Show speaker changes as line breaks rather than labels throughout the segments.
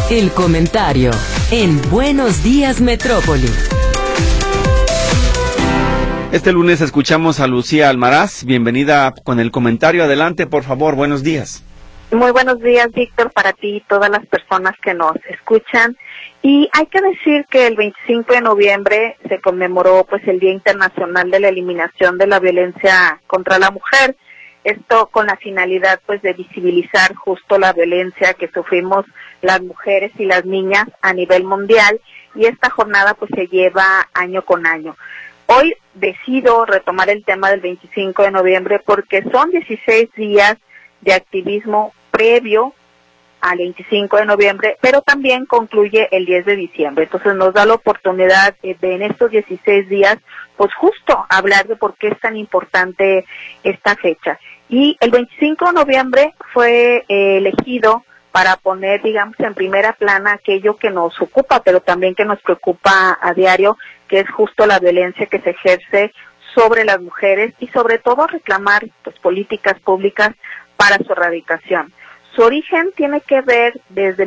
El comentario en Buenos Días Metrópoli.
Este lunes escuchamos a Lucía Almaraz. Bienvenida con el comentario. Adelante, por favor. Buenos días.
Muy buenos días, Víctor, para ti y todas las personas que nos escuchan. Y hay que decir que el 25 de noviembre se conmemoró pues el Día Internacional de la Eliminación de la Violencia contra la Mujer. Esto con la finalidad pues de visibilizar justo la violencia que sufrimos las mujeres y las niñas a nivel mundial, y esta jornada pues se lleva año con año. Hoy decido retomar el tema del 25 de noviembre porque son 16 días de activismo previo al 25 de noviembre, pero también concluye el 10 de diciembre. Entonces nos da la oportunidad de en estos 16 días, pues justo hablar de por qué es tan importante esta fecha. Y el 25 de noviembre fue elegido para poner, digamos, en primera plana aquello que nos ocupa, pero también que nos preocupa a diario, que es justo la violencia que se ejerce sobre las mujeres y sobre todo reclamar pues políticas públicas para su erradicación. Su origen tiene que ver desde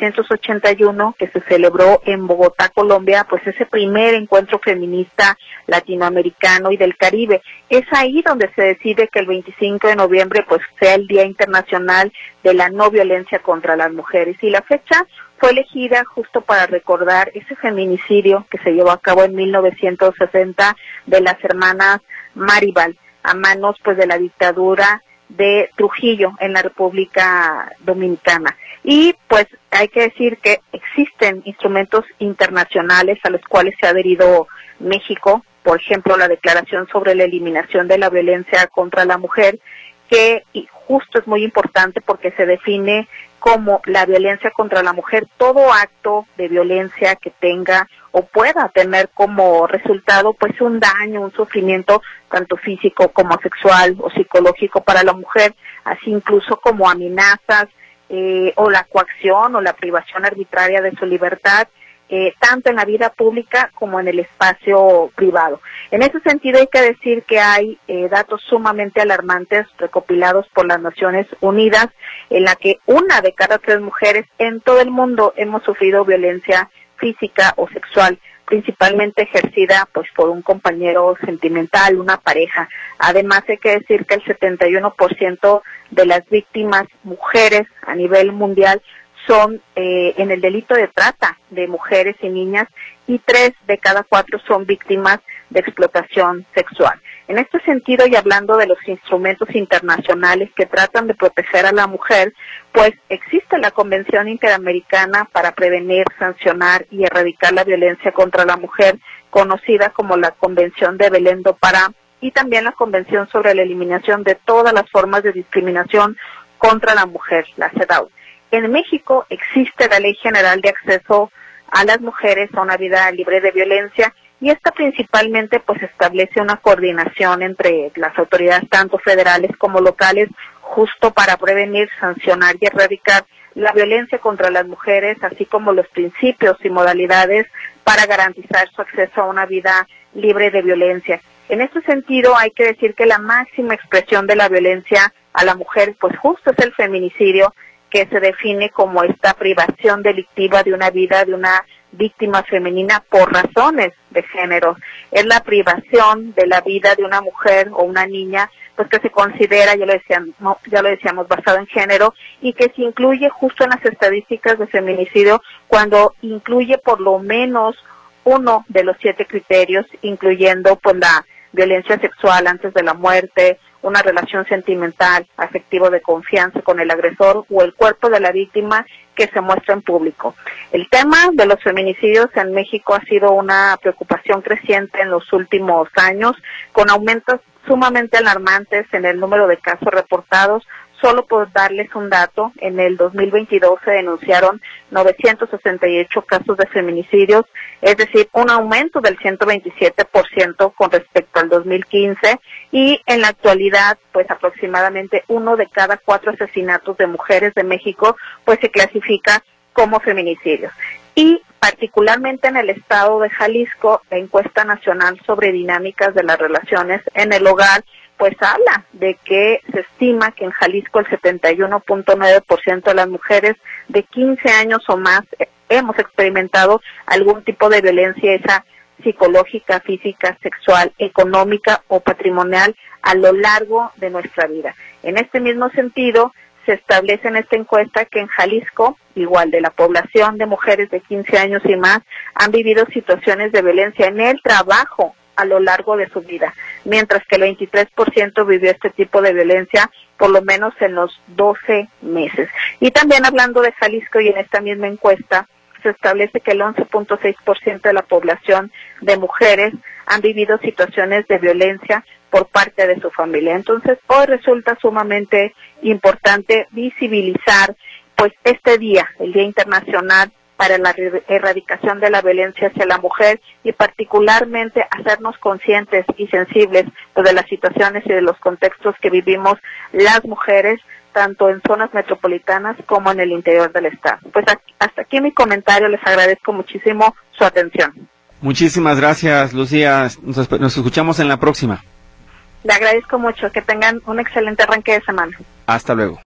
1981, que se celebró en Bogotá, Colombia, pues ese primer encuentro feminista latinoamericano y del Caribe. Es ahí donde se decide que el 25 de noviembre pues sea el Día Internacional de la No Violencia contra las Mujeres. Y la fecha fue elegida justo para recordar ese feminicidio que se llevó a cabo en 1960 de las hermanas Maribal, a manos pues de la dictadura de Trujillo en la República Dominicana. Y pues hay que decir que existen instrumentos internacionales a los cuales se ha adherido México, por ejemplo la Declaración sobre la Eliminación de la Violencia contra la Mujer, que justo es muy importante porque se define como la violencia contra la mujer todo acto de violencia que tenga o pueda tener como resultado pues un daño, un sufrimiento tanto físico como sexual o psicológico para la mujer, así incluso como amenazas o la coacción o la privación arbitraria de su libertad, tanto en la vida pública como en el espacio privado. En ese sentido hay que decir que hay datos sumamente alarmantes recopilados por las Naciones Unidas, en la que 1 de cada 3 mujeres en todo el mundo hemos sufrido violencia física o sexual, principalmente ejercida pues por un compañero sentimental, una pareja. Además hay que decir que el 71% de las víctimas mujeres a nivel mundial son en el delito de trata de mujeres y niñas, y 3 de cada 4 son víctimas de explotación sexual. En este sentido, y hablando de los instrumentos internacionales que tratan de proteger a la mujer, pues existe la Convención Interamericana para prevenir, sancionar y erradicar la violencia contra la mujer, conocida como la Convención de Belém do Pará, y también la Convención sobre la Eliminación de todas las formas de discriminación contra la mujer, la CEDAW. En México existe la Ley General de Acceso a las Mujeres a una Vida Libre de Violencia, y esta principalmente pues establece una coordinación entre las autoridades tanto federales como locales justo para prevenir, sancionar y erradicar la violencia contra las mujeres, así como los principios y modalidades para garantizar su acceso a una vida libre de violencia. En este sentido hay que decir que la máxima expresión de la violencia a la mujer pues justo es el feminicidio, que se define como esta privación delictiva de una vida de una víctima femenina por razones de género. Es la privación de la vida de una mujer o una niña, pues que se considera, ya lo decíamos, basado en género, y que se incluye justo en las estadísticas de feminicidio cuando incluye por lo menos uno de los 7 criterios, incluyendo pues la violencia sexual antes de la muerte, una relación sentimental, afectivo de confianza con el agresor o el cuerpo de la víctima que se muestra en público. El tema de los feminicidios en México ha sido una preocupación creciente en los últimos años, con aumentos sumamente alarmantes en el número de casos reportados. Solo por darles un dato, en el 2022 se denunciaron 968 casos de feminicidios, es decir, un aumento del 127% con respecto al 2015, y en la actualidad, pues aproximadamente 1 de cada 4 asesinatos de mujeres de México, pues se clasifica como feminicidios. Y particularmente en el estado de Jalisco, la encuesta nacional sobre dinámicas de las relaciones en el hogar, pues habla de que se estima que en Jalisco el 71.9% de las mujeres de 15 años o más hemos experimentado algún tipo de violencia, esa psicológica, física, sexual, económica o patrimonial a lo largo de nuestra vida. En este mismo sentido, se establece en esta encuesta que en Jalisco, igual de la población de mujeres de 15 años y más, han vivido situaciones de violencia en el trabajo a lo largo de su vida, mientras que el 23% vivió este tipo de violencia por lo menos en los 12 meses. Y también hablando de Jalisco y en esta misma encuesta, se establece que el 11.6% de la población de mujeres han vivido situaciones de violencia por parte de su familia. Entonces, hoy resulta sumamente importante visibilizar pues este día, el Día Internacional para la Erradicación de la Violencia hacia la Mujer, y particularmente hacernos conscientes y sensibles de las situaciones y de los contextos que vivimos las mujeres, tanto en zonas metropolitanas como en el interior del estado. Pues hasta aquí mi comentario, les agradezco muchísimo su atención.
Muchísimas gracias, Lucía. Nos escuchamos en la próxima.
Le agradezco mucho, que tengan un excelente arranque de semana.
Hasta luego.